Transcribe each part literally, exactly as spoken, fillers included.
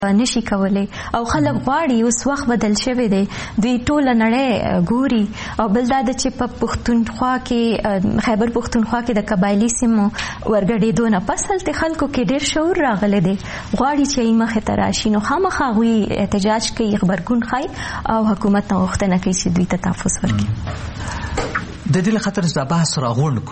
نشي کولای او خلک غواړي اوس وخت بدل شوی دی دوی ټوله نړۍ ګوري او بل دا د چې په پښتونخوا کې خیبر پښتونخوا کې د قبایلي سیمو ورګډېدو نه پس هلته خلکو کې ډېر شعور راغلی دی غواړي چې یې مخې ته راشي نو خامخا هغوی احتجاج کوي غبرګون ښایي او حکومت نه غوښتنه کوي چې دوی ته تحفظ ورکړي. د دې له خاطر زه بحث راغونډ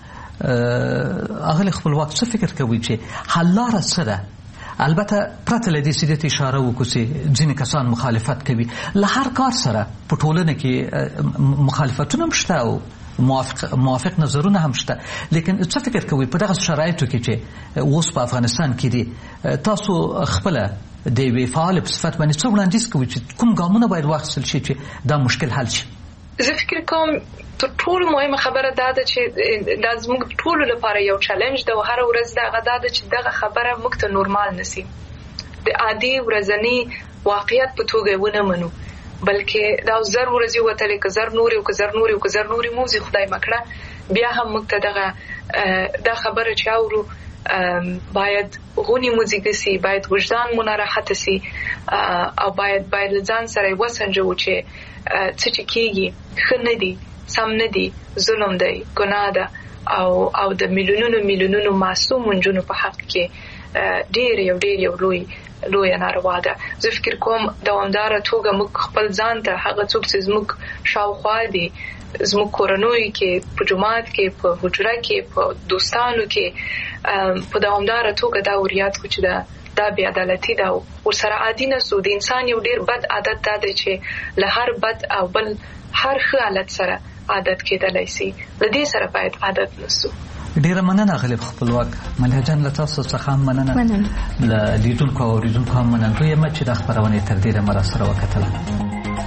کړو اغلې خپلواک څه فکر کوي چې حل لاره څه ده؟ البته پرته له دې چې دې اشاره وکړو چې ځینې کسان مخالفت کوي له هر کار سره په ټولنه کې مخالفتونه هم شته او موافق موافق نظرونه هم شته لیکن څه فکر کوي په دغه شرایطو کې چې اوس په افغانستان کې دي تاسو خپل د یوې فعال په صفت باندې څه وړاندیز کوي چې کوم ګامونه باید واخیستل شي چې دا مشکل حل شي؟ زه فکر کوم تر ټولو مهمه خبره دا ده چې دا زموږ ټولو لپاره یو چالنج ده او هر ورځ دغه دا ده چې دغه خبره موږ ته نورمال نسی د عادي ورځنی واقعیت په توګه ونه منو بلکې دا زر ورځې وتلې که زر نوري او که زر نوري او که زر نوري موزي خدای مکړه بیا هم موږ ته دغه دا خبره چې اورو باید غونی موزیک سي باید وجدان مو ناراحت سي او باید باید ځان سره وسنجو چې څه چې کېږي ښه نه دي سم نه دي ظلم دی ګناه ده او او د میلیونونو میلیونونو معصوم نجونو په حق کې ډېر یو ډېر یو لوی لوی ناروا ده. زه فکر کوم دوامداره توګه موږ خپل ځان ته هغه څوک چې زموږ شاوخوا دي زموږ کورنۍ کې په جماعت کې په حجره کې په دوستانو کې په دوامداره توګه دا وريات کو چې دا دا بی عدالتي ده او سره عادي نه سو د انسان یو ډیر بد عادت ده چې له هر بد او بل هر ښه حالت سره عادت کېدلی شي د دې سره باید عادت نسو. ډیره مننه غالب خپلواک ملحه جان له تاسو څخه مننه له لیدونکو او اوریدونکو هم مننه یم چې د خبرونې تر ډیره مر سره وکتله.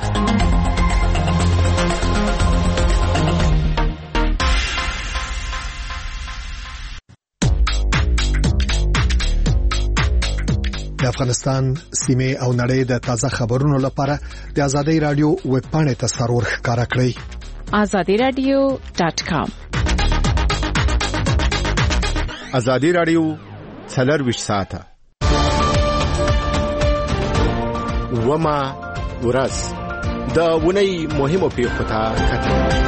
د افغانستان سیمه او نړۍ د تازه خبرونو لپاره د آزادۍ رادیو ویب پاڼې ته سرور ښکارا کړئ آزادی رادیو ډاټ کام. آزادی رادیو څلرویشت ساعته وما ورځ د ونې مهمو پیښو ته کتل.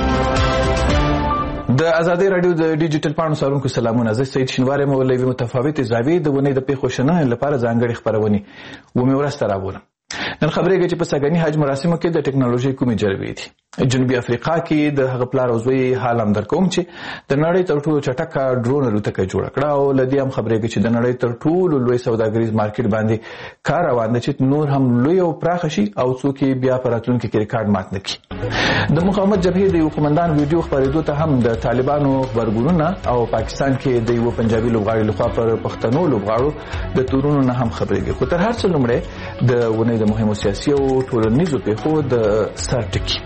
د آزادۍ رادیو د ډیجیټل پاڼو څارونکو سلامونه. زه سید شینواری مولوی متفاوت زاویې د ونې د پیښو شننې لپاره ځانګړي خبرونه و مې ورسته راوړم. نن خبرېږي چې په سګنی حج مراسمو کې د ټکنالوژي کومې جلبې دي. جنوبي افریقا کې د هغه پلار او زوی حال هم درکوم چې د نړۍ تر ټولو چټکه ډرون الوتکه جوړه کړه او لدی هم خبرېږي چې د نړۍ تر ټولو لوی سوداګریز مارکیټ باندې کار روان دی چې نور هم لوی او پراخ شي او څوک بیا په راتلونکي کې ریکارډ مات نه کړي. د مقاومت جبهې د یو قومندان ویډیو خبرېدو ته هم د طالبانو خبرګونونه او پاکستان کې د یو پنجابي لوبغاړي لخوا پر پښتنو لوبغاړو د تورونو نه هم خبرېږي. خو تر هر څه لومړی د ونې د مهمو سیاسي او ټولنیزو پیښو د سر ټکي.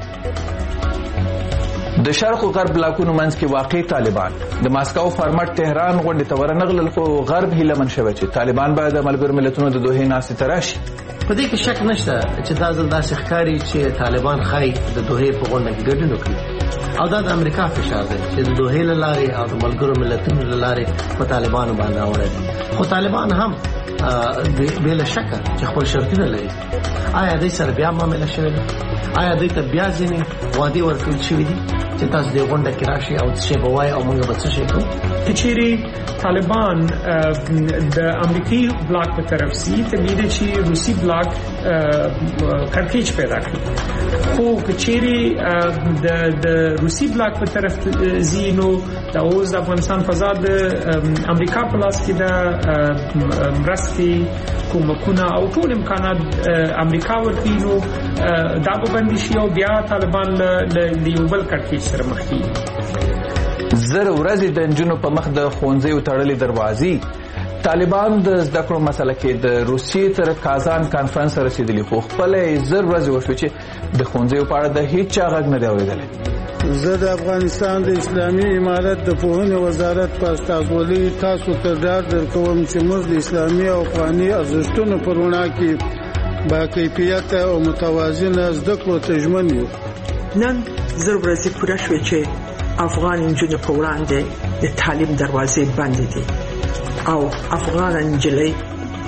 د شرق او غرب بلاکونو منځ کې واقع طالبان د ماسکو فارمټ تهران غونډې ته ورنغلل خو غرب هیله من شوه چې طالبان باید د ملګرو ملتونو د دوحې ناستې ته راشي. په دې کې شک نشته چې دا ځل داسې ښکاري چې طالبان ښایي د دوحې په غونډه کې ګډون وکړي او دا د امریکا فشار دی چې د دوحې له لارې او د ملګرو ملتونو له لارې په طالبانو باندې راوړی دي. خو طالبان هم بې له شکه چې خپل شرطونه لري. آیا دوی سره بیا معامله شوې ده؟ آیا دوی ته بیا ځینې وعدې ورکړل شوي دي چې تاسو دې غونډه کې راشي او څه شی به وایي او موږ به څه شی کوو؟ که چیرې طالبان د امریکایي بلاک په طرف سي ته میده چې روسي بلاک کړکېچ پیدا کړي. خو که چیرې د د روسي بلاک په طرف ځي نو دا اوس د افغانستان فضا د امریکا په لاس کې د مرستې کومکونه او ټول امکانات امریکا ورکوي نو دا به بندي شي او بیا طالبان له یو بل کړکېچ سره مخ کېږي. زر ورځې د نجونو په مخ د ښوونځیو تړلې دروازې. طالبان د زده کړو مسله کې د روسیې تر کازان کانفرنس رسیدلی خو خپل زر ورځې وشو چې د ښوونځیو په اړه د هیڅ چا غږ نه دی اورېدلی. زه د افغانستان د اسلامي امارت د پوهنې وزارت په استازولۍ تاسو ته ډاډ درکوم چې موږ د اسلامي او افغاني ارزښتونو په رڼا کې با کیفیت او متوازنه زده کړو ته ژمن یو. نن زر ورځې پوره شوې چې افغان نجونو په وړاندې د تعلیم دروازې بندې دي او افغان نجلۍ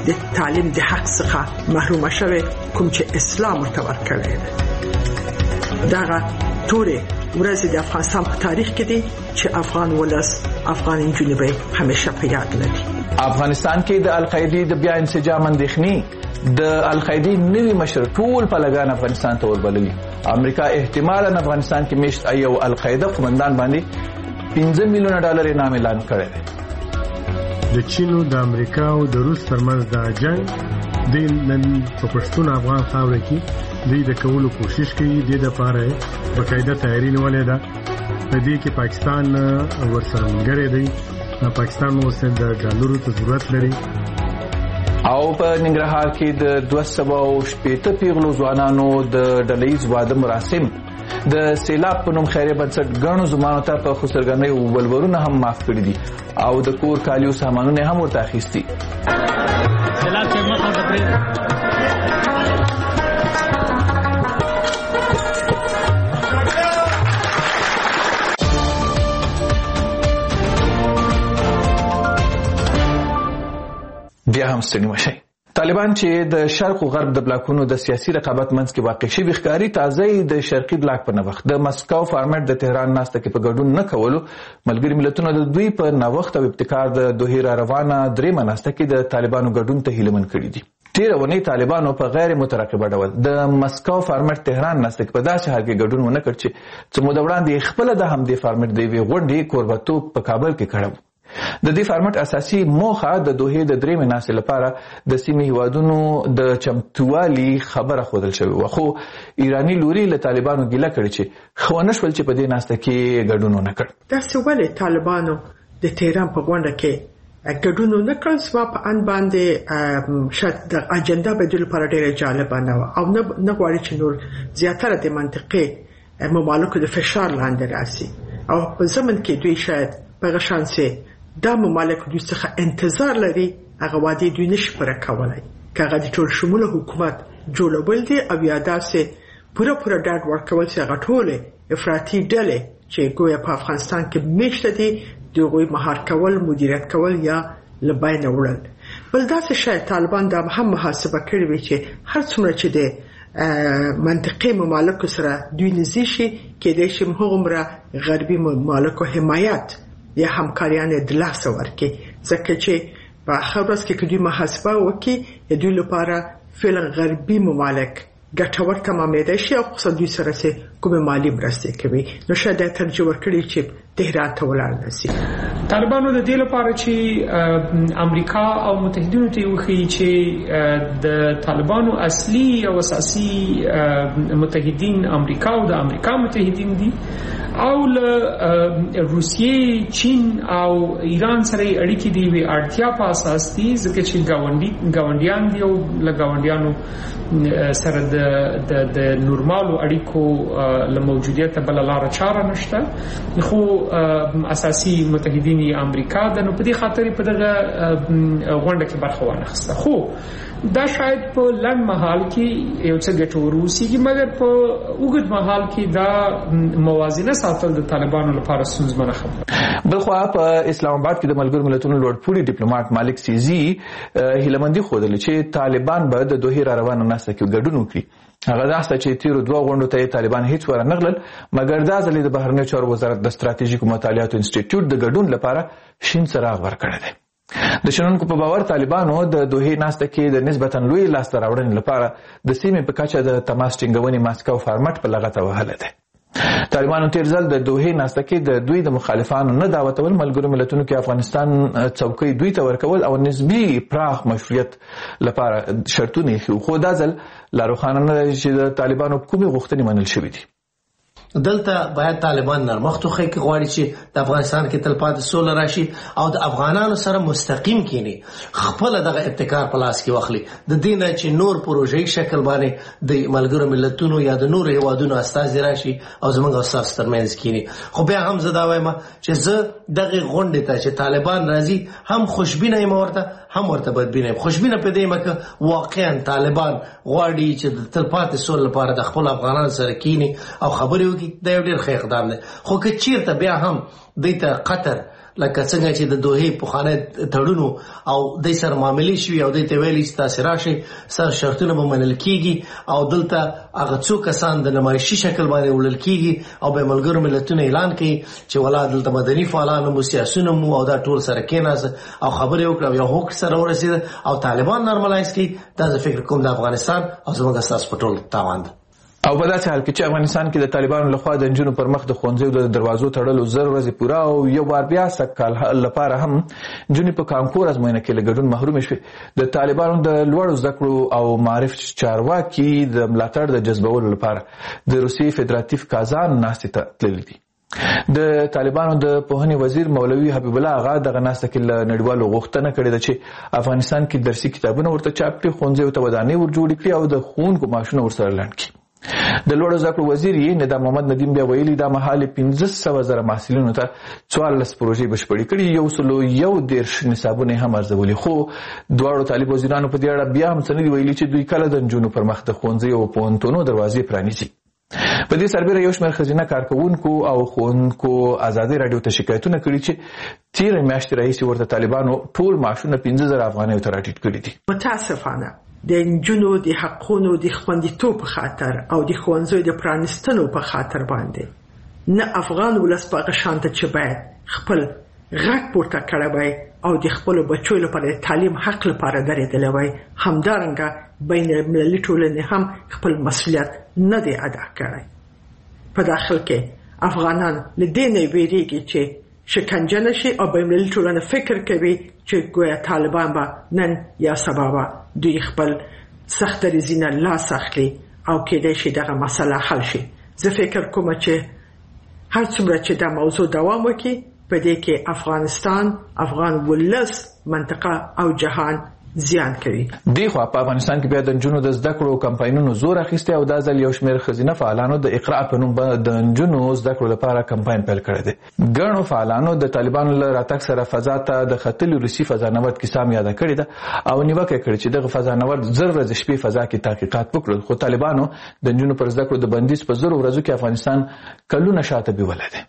د تعلیم د حق څخه محروم شوي کوم چې اسلام ورته ورکړی دا ټول ورځ د افغانستان په تاریخ کې دي چې افغان ولس افغان نجونې به همیشه په یاد لري. افغانستان کې د القاعده د بیا انسجام اندېښنې د القاعده نوی مشر ټول په لګان افغانستان ته وربللي. امریکا احتمالاً افغانستان کې مشت ایو القاعده قومندان باندې پنځه میلیونه ډالر انعام اعلان کړی دی. د چین او د امریکا او د روس ترمنځ د جنگ د نن په پښتون افغان خاوره کې دوی د کولو کوشش کوي. د لپاره باقاعده تیاری نیولې ده. په دې کې پاکستان ورسره ملګری دی. پاکستان اوس د ډالرو ته ضرورت لري. او په ننګرهار کې د دوه سوه شپېته پیغلو ځوانانو د ډلهییز واده مراسم د سیلاب په نوم خیریه بنسټ ګڼو زمانو ته په خسرګنۍ او ولورونه هم معاف کړي دي او د کور کالي او سامانونه هم ورته اخیستي. سیلاب چې مخه د پرې بیا هم ستړي مشئ. طالبان چې د شرق او غرب د بلاکونو د سیاسي رقابت منځ کې واقع شوي ښکاري تازه د شرقي بلاک په نوښت د مسکو فارمټ د تهران ناسته کې په ګډون نه کولو ملګري ملتونه د دوی په نوښت او ابتکار د دوه را روانه درېمه ناسته کې د طالبانو ګډون ته هیله مند کړي دي. تیره اونۍ طالبانو په غیر مترقبه ډول د مسکو فارمټ تهران ناسته کې په داسې حال کې ګډون ونه کړ چې څه موده وړاندې خپله د همدې فارمټ د یوې غونډې کوربهتوب په کابل کې کړی و. د دې فارمټ اساسي موخه د دوه د درېمې ناستې لپاره د سیمې هیوادونو د چمتووالي خبره ښودل شوې وه، خو ایراني لوري له طالبانو ګیله کړې چې ښه ونه شول چې په دې ناسته کې ګډون ونه کړ. داسې ولې طالبانو د تهران په غونډه کې ګډون ونه کړ؟ زما په اند باندې شاید د اجنډا به دوی لپاره ډېره جالبه نه وه او نه غواړي چې نور زیاتره د منطقې ممالکو د فشار لاندې راسي او په ضمن کې دوی شاید په هغه شانسې دا ممالک دوی څخه انتظار لري هغه وعدې دوی نشي پوره کولی که هغه د ټول شموله حکومت جوړول دي او یا داسې پوره پوره ډاډ ورکول چې هغه ټولې افراطي ډلې چې ګویا په افغانستان کې میشته دي د هغوی مهار کول مدیریت کول یا له بینه وړل. بل داسې شاید طالبان دا هم محاسبه کړې وي چې هر څومره چې د منطقې ممالکو سره دوی نږدې شي کېدای شي هغومره غربي ممالکو حمایت یا همکاریان د لاسه ورکړي ځکه چې په آخر ورځ کې که دوی محاسبه وکړي دوی لپاره فعلا غربي ممالک ګټور تمامېدای شي او خصوصا دوی سره چې کومې مالي مرستې کوي نو شاید دا ترجیح ورکړي چې تهران ته ولاړ نه شي. طالبانو د دې لپاره چې امریکا او متحدینو ته وښیي چې د طالبانو اصلي او اساسي متحدین امریکا او د امریکا متحدین دي او له روسیې چین او ایران سره اړیکې دی وی اړتیا په اساس دي ځکه چې گاونډي ګاونډیان دي او له ګاونډیانو سره د د نورمالو اړیکو له موجودیت بل لار چاره نشته خو اساسي متحدین امریکا د نو په دې خاطر په دغه غونډه کې برخه واخیسته. خو دا شاید په لنډ مهال کې یو څه ګټور وسیږي مګر په اوږد مهال کې دا موازنه ساتل د طالبانو لپاره ستونزمنه خبره. بلخوا په اسلام آباد کې د ملګرو ملتونو لوړپوړي ډیپلوماټ مالک سیزي هیلمندي ښودله چې طالبان به د دوه را روانه ناسته کې ګډون وکړي. هغه داسته چې تیرو دوه غونډو ته طالبان هیڅ ور نه غلل مګر دا ځلې د بهرنیو چارو وزارت د ستراتیژیکو مطالعاتو انسټیټیوټ د ګډون لپاره شین څراغ ورکړی دی. د شنونکو په باور طالبانو د دوه ناسته کې د نسبتا لوی لاسته راوړنې لپاره د سیمې په کچه د تماس ټینګونې ماسکو فارمټ په لغته وهلی دی. طالبانو تیر ځل د دوه ناسته کې د دوی د مخالفانو نه دعوتول ملګرو ملتونو کې افغانستان څوکۍ دوی ته ورکول او نسبی پراخ مشروعیت لپاره شرطونه یې خو دا ځل لا روښانه نه دی چې د طالبانو کومې غوښتنې منل شوې دي. دلته باید طالبان نرمښت وښیي که غواړي چې د افغانستان کې تلپاتې سوله راشي او د افغانانو سره مستقیم کینی خپل دغه ابتکار په لاس کې واخلي د دې نه چې نور پروژې شکل باندې د ملګرو ملتونو یا د نور هیوادونو استازي راشي او زموږ او ستاسو ترمنځ کینی. خو بیا هم زه دا وایم چې زه دغه غونډې ته چې طالبان راځي هم خوشبینه یم ورته هم ورته بدبینه یم. خوشبینه په دې یم که واقعا طالبان غواړي چې د تلپاتې سولې لپاره د خپل افغانانو سره کینی او خبرې وکړي دا یو ډېر ښه اقدام دی. خو که چیرته بیا هم دوی ته قطر لکه څنګه چې د دوه په خانه تړونو او د سر معاملې شوی او د تویلې ستاسو راشي سر شرطونه به منل کیږي او دلته هغه څو کسان د نمایشي شکل باندې ولل کیږي او به ملګرو ملتونو اعلان کوي چې ولا دلته مدني فعالان مو سیاسيون مو او دا ټول سره کېناس او خبرې وکړه یو حق سره ورسید او طالبان نارملایز کړي. دا زه فکر کوم د افغانستان او زموږ اساس په ټول تاوان ده. او په داسې حال کې چې افغانستان کې د طالبانو لخوا د نجونو پر مخ د ښوونځیو د دروازو تړلو زر ورځې پوره او یو بار بیا سږ کال لپاره هم نجونې په کانکور ازموینه کې له ګډون محرومې شوې. د طالبانو د لوړو زده کړو او معارف چارواکي د ملاتړ د جذبولو لپاره د روسیې فدراتیف کازان ناستې ته تللي دي. د طالبانو د پوهنې وزیر مولوي حبیب الله آغا دغه ناسته کې له نړیوالو غوښتنه کړې ده چې افغانستان کې درسي کتابونه ورته چاپ کړي، ښوونځیو ته ودانۍ ور جوړې کړي او د ښوونکو معاشونه ورسره لنډ کړي. د لوړو زده کړو وزیر یې ندا محمد ندیم بیا ویلي دا مهال پنځه سوه زره محصلینو ته څوارلس پروژې بشپړې کړي، یو سلو یو دېرش نصابونه هم ارزولي. خو دواړو طالب وزیرانو په دې اړه بیا هم څه نه دي ویلي چې دوی کله د نجونو پر مخ د ښوونځیو او پوهنتونونو دروازې پرانیزي. په دې سربېره یو شمېر ښځینه کارکوونکو او ښوونکو ازادي راډیو ته شکایتونه کړي چې تېره میاشتې راهیسې ورته طالبانو ټول معاشونه پنځه زره افغانیو ته راټیټ کړي دي. متاسفانه د نجونو د حقونو د خوندیتوب په خاطر او د ښوونځیو د پرانیستلو په خاطر باندې نه افغان ولس په هغه شان ته چې باید خپل غږ پورته کړی وای او د خپلو بچو لپاره د تعلیم حق لپاره درېدلی وای، همدارنګه بین المللي ټولنې هم خپل مسؤلیت نه دی ادا کړی. په داخل کې افغانان له دې نه ویریږي چې شکنجه نشي او بین المللي ټولنه فکر کوي چې ګویا طالبان به نن یا سبا به دوی خپل سخت ریزینه لاس اخلي او کېدای شي دغه مسله حل شي. زه فکر کوم چې هر څومره چې دا موضوع دوام وکړي په دې کې افغانستان، افغان ولس، منطقه او جهان زیان کوي. دی خو په افغانستان کې بیا د نجونو د زده کړو کمپاینونو زور اخیستی او دا ځل یو شمېر ښځینه فعالانو د اقرا په نوم د نجونو زده کړو لپاره کمپاین پیل کړی دی. ګڼو فعالانو د طالبانو له راتګ سره فضا ته د ختلي روسي فضانورد کیسه هم یاده کړې ده او نیوکه یې کړې چې دغه فضانورد زر ورځې شپې فضا کې تحقیقات وکړل، خو طالبانو د نجونو پر زده کړو د بندیز په زرو ورځو کې افغانستان کلونه شاته بیولی دی.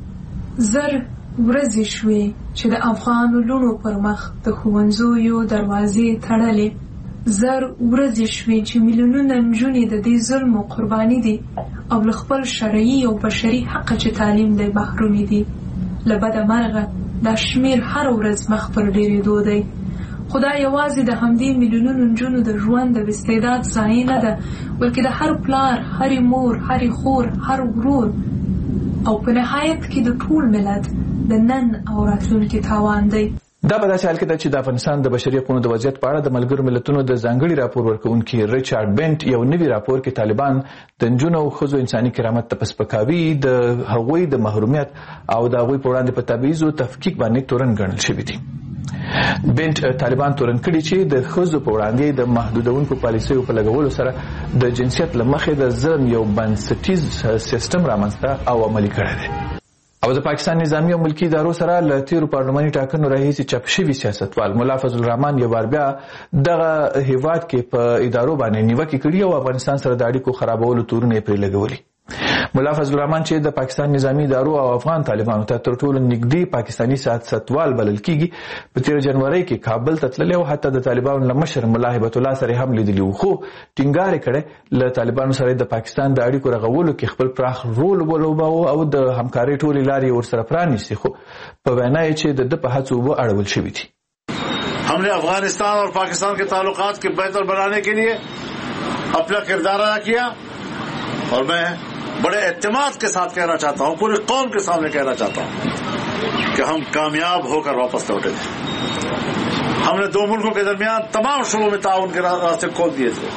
زر ورځې شوې چې د افغان لونو پر مخ د ښوونځیو دروازې تړلې، زر ورځې شوې چې میلیونونه نجونې د دې ظلمو قرباني دي او له خپل شرعي او بشري حق چې تعلیم دی محرومې دي. له بده مرغه دا شمېر هر ورځ مخ پر ډېرېدو دی. خو دا یوازې د همدې میلیونونو نجونو د ژوند د استعداد ضایع نه ده، بلکې د هر پلار، هرې مور، هرې خور، هر ورور او په نهایت کې د ټول ملت د نن او راتلونکي تاوان دی. دا په داسې حال کې ده چې د افغانستان د بشري حقوقو د وضعیت په اړه د ملګرو ملتونو د ځانګړي راپور ورکوونکي ریچارډ بنټ یو نوي راپور کې طالبان د نجونو او ښځو انساني کرامت ته په سپکاوي، د هغوی د محرومیت او د هغوی په وړاندې په تبعیض او تفکیک باندې تورن ګڼل شوي دي. بنټ طالبان تورن کړي چې د ښځو په وړاندې د محدودونکو پالیسیو په لګولو سره د جنسیت له مخې د ظلم یو بنسټیز سیستم رامنځته او عملي کړی دی. او د پاکستان نظامی او ملکی ادارو سره له تیرو پارلماني ټاکنو راهیسې چاپ شوي سیاستوال ملا فضل الرحمن یو بار بیا دغه هیواد کې په ادارو باندې نیوکې کړي او افغانستان سره د اړیکو خرابولو تورونه یې پرې لګولي. ملا فضل الرحمن چې د پاکستان نظامی ادارو او افغان طالبانو ته تر ټولو نږدې پاکستاني سیاستوال بلل کیږي، په تیر جنوري کې کابل ته تللی او حتی د طالبانو له مشر ملا هیبت الله سره هم لیدلی و، خو ټینګار یې کړی له طالبانو سره د پاکستان د اړیکو رغولو کې خپل پراخ رول ولوباوه او د همکارۍ ټولې لارې ورسره پرانیستې، خو په وینا یې چې د ده په هڅو اوبه اړول شوي دي. ہم نے افغانستان اور پاکستان کے تعلقات کے بہتر بنانے کے لیے اپنا کردار ادا کیا اور میں بڑے اعتماد کے ساتھ کہنا چاہتا ہوں، پوری قوم کے سامنے کہنا چاہتا ہوں کہ ہم کامیاب ہو کر واپس لوٹے تھے. ہم نے دو ملکوں کے درمیان تمام شعبوں میں تعاون کے راستے کھول دیے تھے.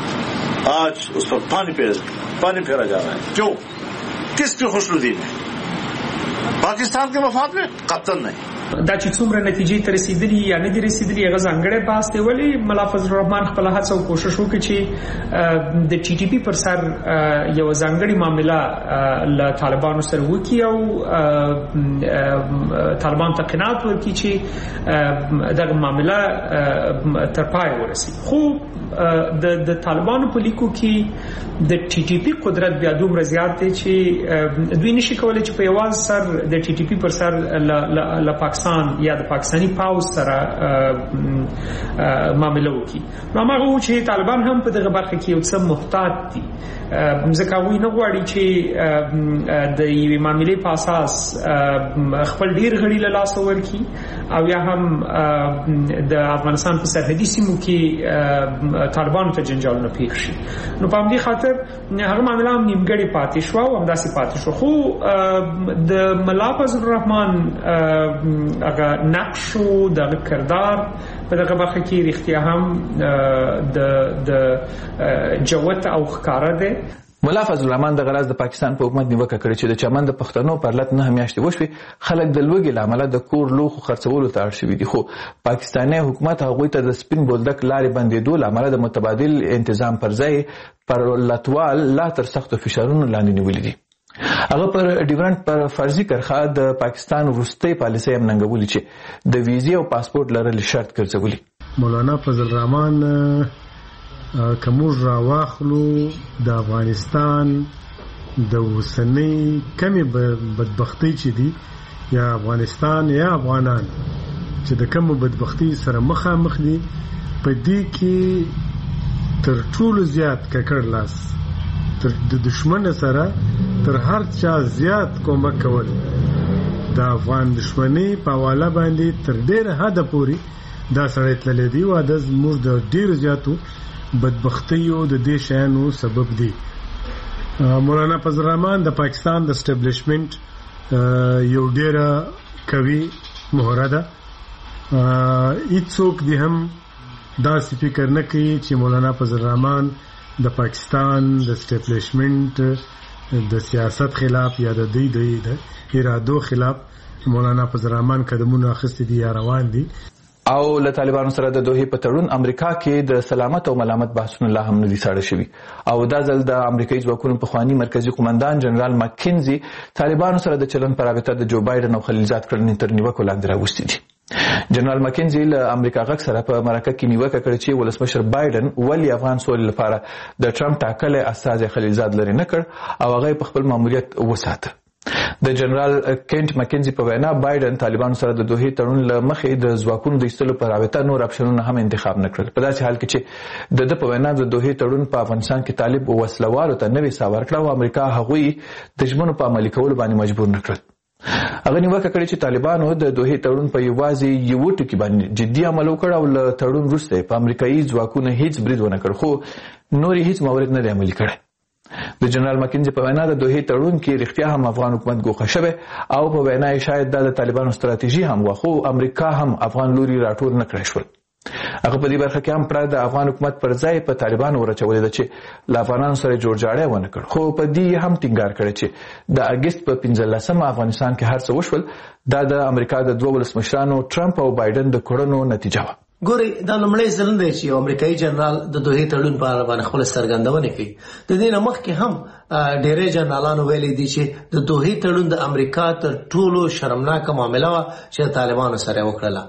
آج اس پر پانی پانی پھیرا جا رہا ہے. کیوں؟ کس کی خوشنودی میں؟ پاکستان کے مفاد میں؟ قطعاً نہیں. دا چې څومره نتیجې ته رسیدلي یا نه دي رسیدلي هغه ځانګړی بحث دی. ولې ملا فضل الرحمن خپل هڅه او کوشش وکړي چې د ټي ټي پي پر سر یو ځانګړي معامله له طالبانو سره وکړي او طالبان ته قناعت ورکړي چې دغه معامله تر پای ورسي. خو د د طالبانو په لیکو کې د ټي ټي پي قدرت بیا دومره زیات دی چې دوی نشي کولای چې په یوازې سر د ټي ټي پي پر سر ل پاکستان یا د پاکستاني پاوز سره معامله وکړي. نو هغه و چې طالبان هم په دغه برخه کې یو څه محتاط دي، ځکه وایي نه غواړي چې د یوې معاملې په اساس خپل ډیر غړي له لاسه ورکړي او یا هم د افغانستان په سرحدي سیمو کې طالبانو ته جنجالونه پیښ شي. نو په همدې خاطر هغه معامله هم نیمګړې پاتې شوه او همداسې پاتې شو. خو د ملا فضل الرحمن هغه نقش او د کردار په دغه برخه کې رښتیا هم د د جوت او ښکارا ده. ملا فضل الرحمن د غراز د پاکستان په حکومت نیوکه کړې چې د چمن د پښتنو پر لټ نه میاشتې وشوي خلک د لوګي لامل د کور لوخو خرڅولو ته اړ شوي دي. خو پاکستاني حکومت هغوی ته د سپین بولدک لارې بندېدو لامل د متبادل انتظام پر ځای پر لټوال لا تر سختو فشارونو لاندې نیولې دي. هغه پر ډیورنټ پر فرضي کرخه د پاکستان وروستۍ پالیسۍ هم ننګولې چې د ویزې او پاسپورت لرل شرط ګرځولي. مولانا فضل الرحمن کومور را واخلو د افغانستان د اوسنۍ کمی بدبختی چې دي یا افغانستان یا افغانان چې د کوم بدبختی سره مخامخ دي په دې کې تر ټولو زیات ککړ لاس تر د دشمن سره تر هر چا زیات کومک کول د افغان دشمنی په حواله باندې تر ډېر حد پورې دا سړی تللی دی او د زموږ د ډېرو زیاتو بدبختیو د دې شیانو سبب دی. مولانا فضل الرحمن د پاکستان د اسټابلیشمنت یو ډېره قوي مهره ده. هیڅوک دې هم داسې فکر نه کوي چې مولانا فضل الرحمن د پاکستان د اسټابلیشمنت د سیاست خلاف یا د دې د ارادو خلاف مولانا فضل الرحمن قدمونه اخیستي دي یا روان دي. او له طالبانو سره د دوحې په تړون امریکا کې د سلامت او ملامت بحثونه لا هم نه دي ساړه شوي او دا ځل د امریکایي ځواکونو پخواني مرکزي قومندان جنرال مکینزي طالبانو سره د چلن پر رابطه د جو بایدن او خلیلزاد کړنې تر نیوکو لاندې راوستي دي. جنرال مکینزي له امریکا غږ سره په مرکه کې نیوکه کړې چې ولسمشر بایدن ولې افغان سولې لپاره د ټرمپ ټاکلی استازی خلیلزاد لري نه کړ او هغه په خپل ماموریت وساته. د جنرال کینټ مکینزي په وینا بایدن طالبانو سره د دوحې تړون له مخې د ځواکونو د ایستلو په رابطه نور اپشنونه هم انتخاب نه کړل. په داسې حال کې چې د ده په وینا د دوحې تړون په افغانستان کې طالب وسلوالو ته نوې ساه ورکړه او امریکا هغوی د ژمنو په عملي کولو باندې مجبور نه کړل. هغه نیوکه کړې چې طالبانو د دوحې تړون په یوازې یو ټکي باندې جدي عمل وکړ او له تړون وروسته په امریکایي ځواکونو هیڅ برید ونه کړ خو نور هیڅ مورد نه دی عملي کړی. د جنرال مکینزي په وینا د دوحې تړون کې رښتیا هم افغان حکومت ګوښه شوی او په وینا یې شاید دا د طالبانو ستراتیژي هم وه خو امریکا هم افغان لوري راټول نه کړی شول. هغه په دې برخه کې هم پرته د افغان حکومت پر ځای په طالبانو ورچولې ده چې له افغانانو سره جوړجاړی ونه کړ خو په دې هم ټینګار کړی چې د اګست په پنځلسمه افغانستان کې هر څه وشول دا د امریکا د دوه ولسمشرانو ټرمپ او بایدن د کړنو نتیجه وه. ګوري دا لومړی ځل دی چې امریکایي جنرال د دوحې تړون په اړه باندې خپل څرګندونه کوي. د دې نه مخکې هم ډېری جنرالانو ویلي دي چې د دوحې تړون د امریکا تر ټولو شرمناکه معامله وه چې طالبانو سره وکړله.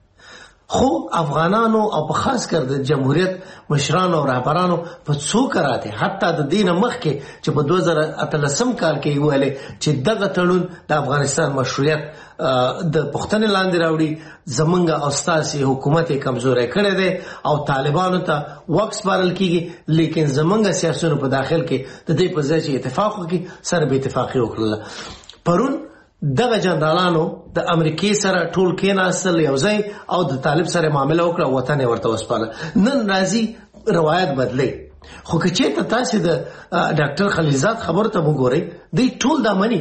خو افغانانو او په خاص کر د جمهوریت مشرانو او رهبرانو په څو کراته حتی د دین مخکې چې په دوه زره اتلسم کال کې ویل چې دغه تړون د افغانستان مشروعیت د پښتنې لاندې راوړي زمونږ او ستاسي حکومت کمزوري کړي دي او طالبانو ته وکس بارل کیږي لیکن زمونږ سیاسيونو په داخل کې د دې په ځای چې اتفاق وکړي سره به اتفاقي وکړل. پرون دغه جنرالانو د امریکای سره ټول کېناستل یو ځای او د طالب سره معامله وکړه وطن ورته وسپاره. نن راځي روایت بدلی خو که چېرته تاسو د ډاکټر خلیلزاد خبر ته وګورئ دی ټول دا مني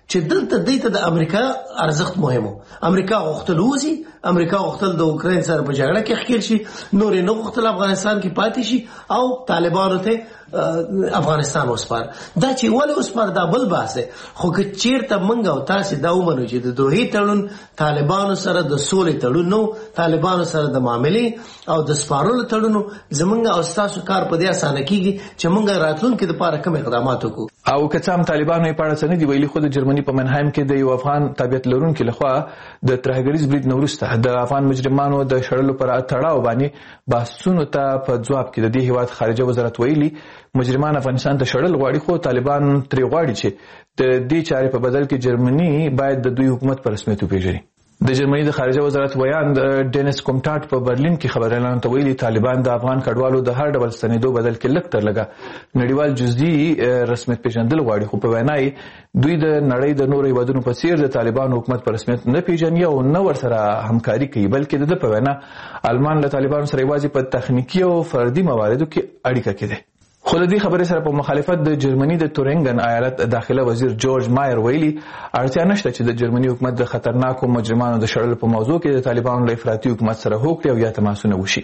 چې دلته دیته د امریکا ارزښت مهمو. امریکا غوښتل وځي، امریکا غوښتل د اوکراین سره په جګړه کې ښکیل شي، نور یې نه غوښتل افغانستان کې پاتې شي او طالبانو ته افغانستان وسپار. دا چې ولې وسپار دا بل بحث دی، خو که چیرته موږ او تاسې دا ومنو چې د دوحې تړون طالبانو سره د سولې تړون نو، طالبانو سره د معاملې او د سپارلو تړون، زمونږ او ستاسو کار په دې اسانه کیږي چې موږ راتلونکي دپاره کوم اقدامات وکړو. او که څه هم طالبانو یې په اړه څه نه دي ویلي، خو د جرمني په منهایم کې د یو افغان تابعیت لرونکي لخوا د ترهګریز برید نه وروسته د افغان مجرمانو د شړلو پر تړاو باندې بحثونو ته په ځواب کې د دې هیواد خارجه وزارت ویلي مجرمان افغانستان ته شړل غواړي، خو طالبان ترې غواړي چې د دې چارې په بدل کې جرمني باید د دوی حکومت په رسمیت وپېژني. د جرمني د خارجه وزارت ویان ډینس کومټاټ په برلین کې خبريالانو ته ویلي طالبان د افغان کډوالو د هر ډول ستنېدو بدل کې لږ تر لږه نړیوال جزئي رسمیت پیژندل غواړي، خو په وینا یې دوی د نړۍ د نورو هیوادونو په څیر د طالبانو حکومت په رسمیت نه پیژني او نه ورسره همکاري کوي، بلکې د ده په وینا آلمان له طالبانو سره یوازې په تخنیکي او فردي مواردو کې اړیکه کې دی. خو د دې خبرې سره په مخالفت د جرمني د تورنګن ایالت داخله وزیر جورج مایر ویلي اړتیا نشته چې د جرمني حکومت د خطرناکو مجرمانو د شړلو په موضوع کې د طالبانو له افراطي حکومت سره هوکړې او یا تماسونه وشي.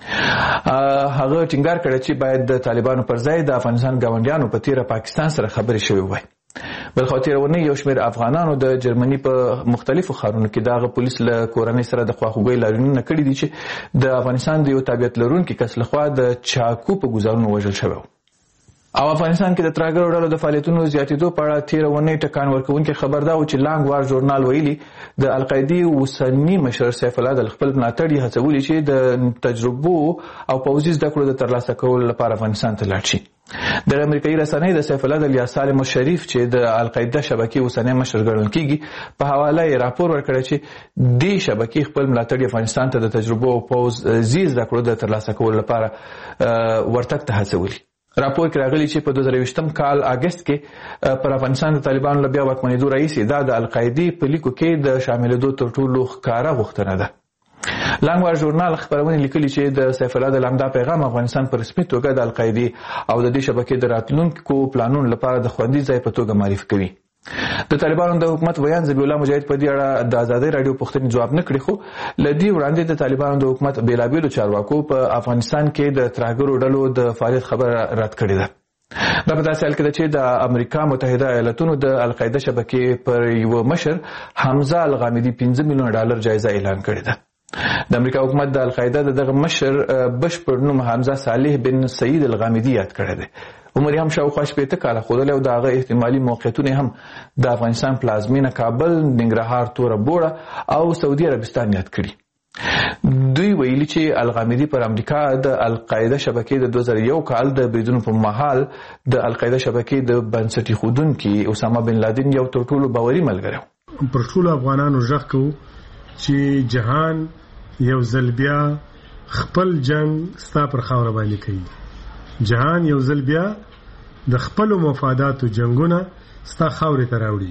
هغه ټینګار کړی چې باید د طالبانو پر ځای د افغانستان ګاونډیانو په تیره پاکستان سره خبرې شوې وای. بلخو تیره ورځ یو شمېر افغانانو د جرمني په مختلفو ښارونو کې دغه پولیس له کورنۍ سره د خواخوږۍ لاریونونه کړي دي چې د افغانستان د یو تابعیت لرونکي کس لخوا د چاقو په ګوزارونو وژل شوی. او افغانستان کې د ترهګرو ډلو د فعالیتونو زیاتېدو په اړه تیره اونۍ ټکان ورکوونکی خبر دا و چې لانګ وار ژورنال ویلي د القاعدې اوسني مشر سیف الله د خپل ملاتړي هڅولي چې د تجربو او پوځي زده کړو د ترلاسه کولو لپاره افغانستان ته لاړ شي. د امریکایي رسنۍ د سیف الله د الیا سالم شریف چې د القاعده شبکې اوسنی مشر ګڼل کیږي په حواله یې راپور ورکړی چې دې شبکې خپل ملاتړي افغانستان ته د تجربو او پوځي زده کړو د ترلاسه کولو لپاره ورتګ ته هڅولي. راپور کې راغلی چې په دوه زره یوویشتم کال اگست کې پر افغانستان د طالبانو له بیا واکمنېدو راهیسې دا د القاعدې په لیکو کې د شاملېدو تر ټولو ښکاره غوښتنه ده. لانګوار ژورنال خبرونه لیکلي چې د سیف الله د لامدا پیغام افغانستان په رسمي توګه د القاعدې او د دې شبکې د راتلونکو پلانونو لپاره د خوندي ځای په توګه معرفي کوي. د طالبانو د حکومت ویان ذبیح الله مجاهد په دې اړه د ازادۍ راډیو پوښتنې جواب نه کړي، خو له دې وړاندې د طالبانو د حکومت بېلابېلو چارواکو په افغانستان کې د ترهګرو ډلو د فعالیت خبره رد کړې ده. دا په داسې حال کې ده چې د امریکا متحده ایالتونو د القاعده شبکې پر یو مشر حمزه الغامدي پنځه میلیونه ډالر جایزه اعلان کړې ده. د امریکا حکومت د القاعده د دغه مشر بشپړ نوم حمزه صالح بن سعید الغامدي یاد کړی دی. عمر یې هم شاوخوا شپېته کاله ښودلی او د هغه احتمالي موقعیتونه هم د افغانستان پلازمینه کابل، ننګرهار، توره بوړه او سعودي عربستان یاد کړي. دوی ویلي چې الغامدي پر امریکا د القاعده شبکې د دوه زره یو کال د بریدونو په مهال د القاعده شبکې د بنسټ ایښودونکي اسامه بن لادن یو تر ټولو باوري ملګری و. پر ټولو افغانانو غږ کوو چې جهان یو ځل بیا خپل جنگ ستا پر خاوره باندې کوي. جهان یو ځل بیا د خپل مفاداتو جنگونه ستا خاورې ته راوړي.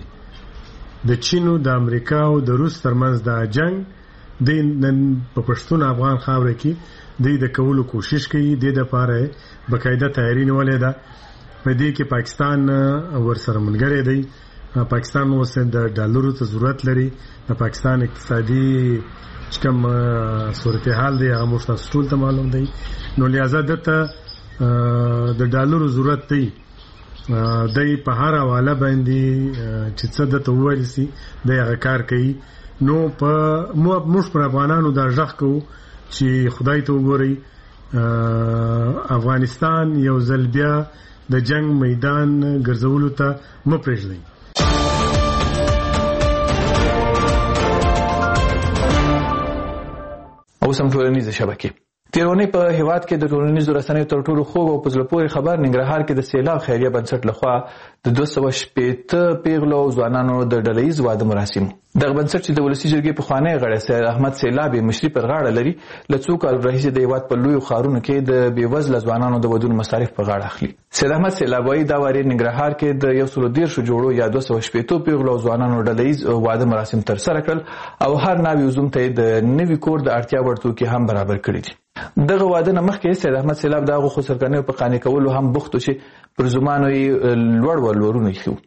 د چین او د امریکا او د روس ترمنځ دا جنگ د نن په پښتون افغان خاوره کې د د کولو کوشش کوي. د د لپاره بقاعده تیاری نیولې ده. په دې کې پاکستان ورسره ملګری دی. پاکستان اوس د ډالرو ته ضرورت لري. د پاکستان اقتصادي چې کوم صورتحال دی هغه موږ تاسو ټول ته معلوم دی. نو لہذا دته د ډالرو ضرورت دی. دای په هر حواله باندې چې څه د ته وویل سي د هغه کار کوي. نو په موږ پر افغانانو دا غږ کوو چې خدای ته وګورئ، افغانستان یو ځل بیا د جنگ میدان ګرځولو ته مه پرېږدئ. اوس هم ټولنیزه شبکې. تیرونی په هیواد کې د ټولنیزو رسنیو تر ټولو خوږ او په زړه پورې خبر ننګرهار کې د سیلاب خیریه بنسټ لخوا د دوه سوه شپېته پیغلو او ځوانانو د ډلهییز واده مراسم. دغه بنسټ چې د ولسي جرګې پخوانی غړی سید احمد سیلاب یې مشري پر غاړه لري، له څو کالو راهیسې د هیواد په لویو ښارونو کې د بېوزله ځوانانو د ودونو مصارف په غاړه اخلي. سید احمد سیلاب وایي دا وارې ننګرهار کې د یو سلو دېرشو جوړو یا دوه سوه شپېتو پیغلو او ځوانانو ډلهییز واده مراسم ترسره کړل او هر ناوې وزوم ته یې د نوي کور د اړتیا وړ توکي هم برابر کړي دي. دغه واده نه مخکې سید احمد سیلاب د هغو خسرګنیو په قانع کولو هم بوخت و چې پر زمانو یې لوړ ولورونه ایښي وو.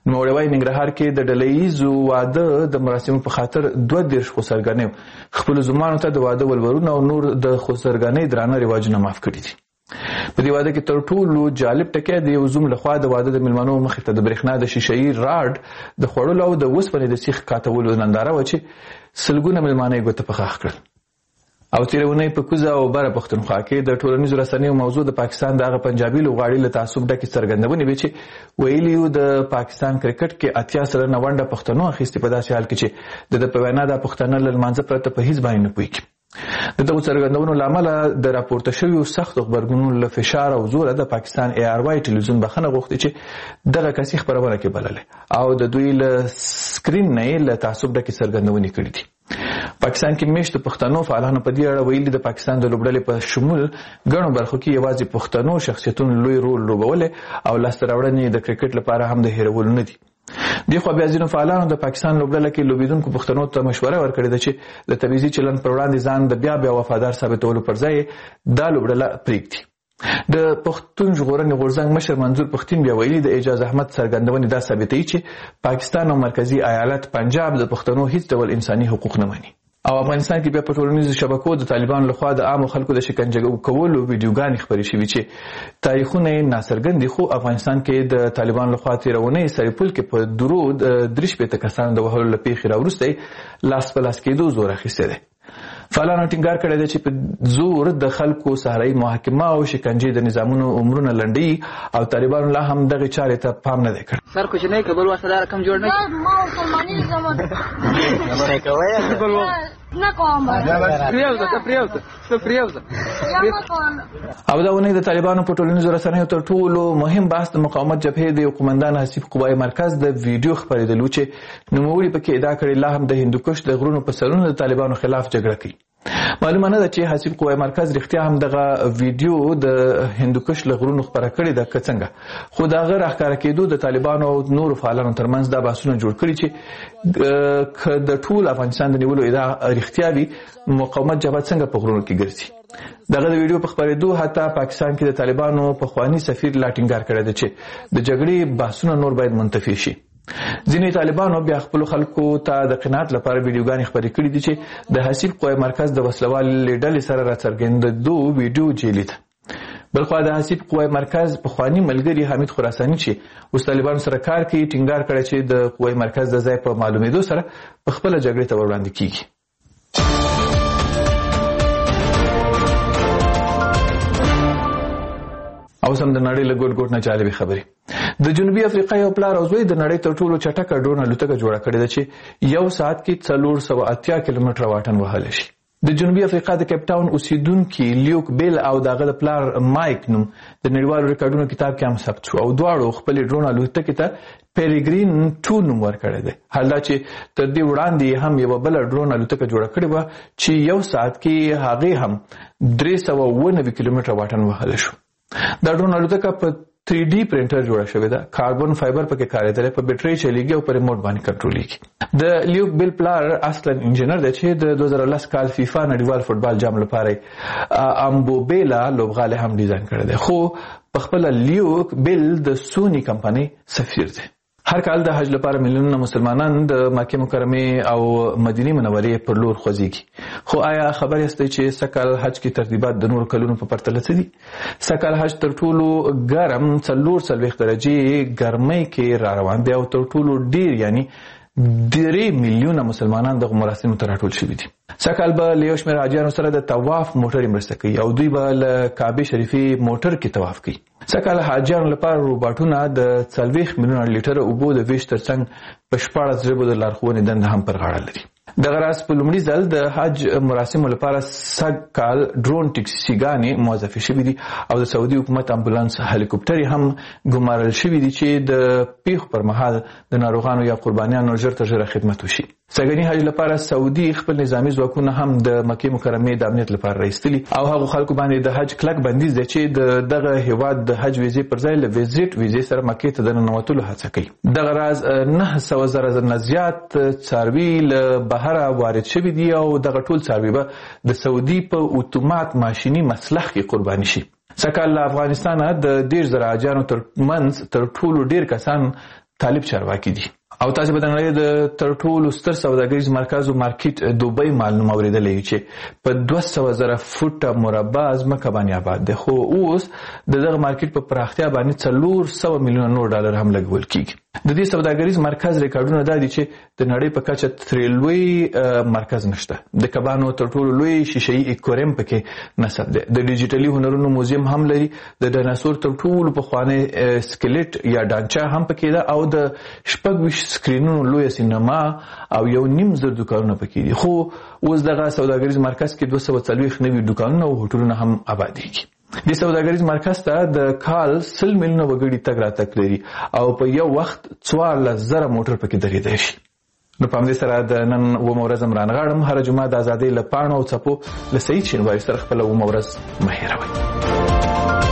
نوموړی وايي ننګرهار کې د ډلهییزو واده د مراسمو په خاطر دوه دېرش خسرګنیو خپلو زومانو ته د واده ولورونه او نور د خسرګنۍ درانه رواجونه معاف کړي دي. په دې واده کې تر ټولو جالب ټکی د یو زوم لخوا د واده د میلمنو مخې ته د برېښنا د شیشهیي راډ د خوړلو او د اوسپنې د سیخ کاتولو ننداره وه چې سلګونه میلمانه یې ګوته په غاښ کړل. او تېره اونۍ په کوزه او بره پښتونخوا کې د ټولنیزو رسنیو موضوع د پاکستان د هغه پنجابي لوبغاړي له تعصب ډکې څرګندونې وې چې ویلي وو د پاکستان کرکټ کې اتیا سلنه ونډه پښتنو اخیستې په داسې حال کې چې د ده په وینا دا پښتانه له لمانځه پرته په هېڅ باندې نه پوهېږي. د دغو څرګندونو له امله د راپورته شویو سختو غبرګونونو له فشار او زوره د پاکستان ای آر واي ټلویزیون بخښنه غوښتې چې دغه کسي خپرونه کې بللې او د دوی له سکرین نه یې له تعصب ډکې څرګندونې کړي دي. پاکستان کې میشتو پښتنو فعالانو په دې اړه ویلي د پاکستان د لوبډلې په شمول ګڼو برخو کې یوازې پښتنو شخصیتونو لوی رول لوبولی او لاسته راوړنې د کرکټ لپاره هم د هېرولو نه دي. دې خوا بیا ځینو فعالانو د پاکستان لوبډله کې لوبېدونکو پښتنو ته مشوره ورکړې ده چې د تبعیضي چلند پر وړاندې ځان د بیا بیا وفادار ثابتولو پر ځای دا لوبډله پرېږدي. د پښتون ژغورنې غورځنګ مشر منظور پښتین بیا ویلي د اعجاز احمد څرګندونې دا ثابتوي چې پاکستان او مرکزي ایالت پنجاب د پښتنو هیڅ ډول انساني حقوق نه مني. او افغانستان کې بیا په ټولنیزو شبکو د طالبانو لخوا د عامو خلکو د شکنجه کولو ویډیوګانې خپرې شوي چې تاریخونه یې ناڅرګند دي، خو افغانستان کې د طالبانو لخوا تېره اونۍ سرپل کې په درود درې شپېته کسانو د وهلو له پیښې راوروسته لاس په لاس کېدو زور اخیستی دی. فعالانو ټینګار کړی دی چې په زور د خلکو صحرایي محاکمه او شکنجې د نظامونو عمرونه لنډوي او طالبانو لا هم دغې چارې ته پام نه دی کړی. سر کوچنی که بل وخت دا رقم جوړ نه کړي ما مسلماني زمون نه کوم پریوزه ته پریوزه ته پریوزه او دا ونې د طالبانو په ټولنیزو رسنیو تر ټولو مهم بحث د مقاومت جبهې د یو قومندان حسیب قوای مرکز د ویډیو خپرېدل و چې نوموړي پکې ادعا کړې لا هم د هندوکش د غرونو په سرونو د طالبانو خلاف جګړه کوي. معلومه نه ده چې حسیب قوای مرکز رښتیا هم دغه ویډیو د هندوکش له غرونو خپره کړې ده که څنګه، خو د هغه راښکاره کېدو د طالبانو او نورو فعالانو ترمنځ دا بحثونه جوړ کړي چې که د ټول افغانستان د نیولو ادعا رښتیا وي مقاومت جبهه څنګه په غرونو کې ګرځي. دغه د ویډیو په خپرېدو حتی پاکستان کې د طالبانو پخواني سفیر لا ټینګار کړی ده چې د جګړې بحثونه نور باید منتفي شي. ځینې طالبانو بیا خپلو خلکو ته د قناعت لپاره ویډیوګانې خپرې کړي دي چې د حسیب قوای مرکز د وسلوالې ډلې سره راڅرګندېدو ویډیو جعلي ده. بلخوا د حسیب قوای مرکز پخواني ملګري حمید خراساني چې اوس طالبانو سره کار کوي ټینګار کړی چې د قوای مرکز د ځای په معلومېدو سره په خپله جګړې ته وړاندې کیږي. اوس هم د نړۍ له ګوټ ګوټ نه جالبې خبرې. د جنوبي افریقا یو پلار او زوی د نړۍ تر ټولو چټکه ډرون الوتکه جوړه کړې ده چې یو ساعت کې څلور سوه اتیا کیلومتره واټن وهلی شي. د جنوبي افریقا د کیپ ټاون اوسیدونکي لیوک بیل او د هغه د پلار مایک نوم د نړیوالو ریکارډونو کتاب کې هم ثبت شو او دواړو خپلې ډرون الوتکې ته پیریګرین ټو نوم ورکړی دی. حال دا چې تر دې وړاندې هم یوه بله ډرون الوتکه جوړه کړې وه چې یو ساعت کې هغې هم درې سوه اووه نوي کیلومتره واټن وهلی شو. دا ډرون الوتکه په تھری ډي پرنټر جوړه شوې ده، کاربن فایبر پکې کارېدلی، په بیټرۍ چلیږي او په ریموټ باندې کنټرولېږي. د لیوک بیل پلار اصلا انجینر دی چې د دوه زره لس کال فیفا نړیوال فوټبال جام لپاره امبوبیلا لوبغالی هم ډیزاین کړی دی، خو په خپله لیوک بیل د سونی کمپنۍ سفیر دی. هر کال د حج لپاره میلیونونه مسلمانان د مکې مکرمې او مدینې منورې پر لور خوځېږي. خو آیا خبر یاستئ چې سږکال حج کې ترتیبات د نورو کلونو په پرتله څه دي؟ سږکال حج تر ټولو ګرم څلور څلوېښت درجې ګرمۍ کې را روان دی او تر ټولو ډېر یعنی درې میلیونه مسلمانان دغه مراسمو ته راټول شوي دي. سږکال به له یو شمېر حاجیانو سره د طواف موټرې مرسته کوي او دوی به له کعبې شریفې موټر کې طواف کوي. سږکال حاجیانو لپاره روباټونه د څلوېښت میلیونه لیټره اوبو د ویش ترڅنګ په شپاړس ژبو د لارښوونې دنده هم پر غاړه لري. دغه راز په لومړي ځل د حج مراسمو لپاره سږکال ډرون ټکسیګانې موظفې شوي دي او د سعودي حکومت امبولانس هلیکوپټرې هم ګمارل شوي دي چې د پیښو پر مهال د ناروغانو یا قربانیانو ژر تر ژره خدمت وشي. سږني حج لپاره سعودي خپل نظامي ځواکونه هم د مکې مکرمې د امنیت لپاره راایستلي او هغو خلکو باندې د حج کلک بندیز دی چې د دغه هیواد د حج ویزې پر ځای له ویزیټ ویزې سره مکې ته د ننوتلو هڅه کوي. دغه راز نه سوه زره نه زیات څاروي له بهره وارد شوي دي او دغه ټول څاروي به د سعودي په اتومات ماشیني مسلخ کې قرباني شي. سږکال له افغانستانه د دېرش زره حاجیانو تر منځ تر ټولو ډېر کسان طالب چارواکي دي. او تاسو به د نړۍ د تر ټولو ستر سوداګریز مرکز او مارکیټ دوبۍ معلوم اوریدلې چې په دوه سوه زره فوټه مربع ځمکه باندې آباد ده، خو اوس د دغه مارکیټ په پراختیا باندې څلور سوه میلیونه نور ډالر هم لګول کیږي. د دې سوداګریز مرکز ریکارډونه دا دي چې د نړۍ په کچه ترې لوی مرکز نشته. د کبانو تر ټولو لوی شیشه‌ای اکواریم پکې نصب ده. د ډیجیټلي هنرونو موزیم هم لري. د ډایناسور تر ټولو پخوانی سکلیټ یا ډانچا هم پکې ده او د شپږ ویشت سکرینونو لوی سینما او یو نیم زر دکانونه پکې دي. خو اوس دغه سوداګریز مرکز کې دوه سوه څلوېښت نوي دکانونه او هوټلونه هم آبادېږي. د سوداګریز مرکز ته د کال سل میلیونه وګړي تګ راتګ لري او په یو وخت څوارلس زره موټر پکې درېدی شي. نو په همدې سره د نن اوومه ورځ هم رانغاړم. هره جمعه د ازادۍ له پاڼو او څپو له سعید شینواري سره خپله اوومه ورځ مه هېروئ.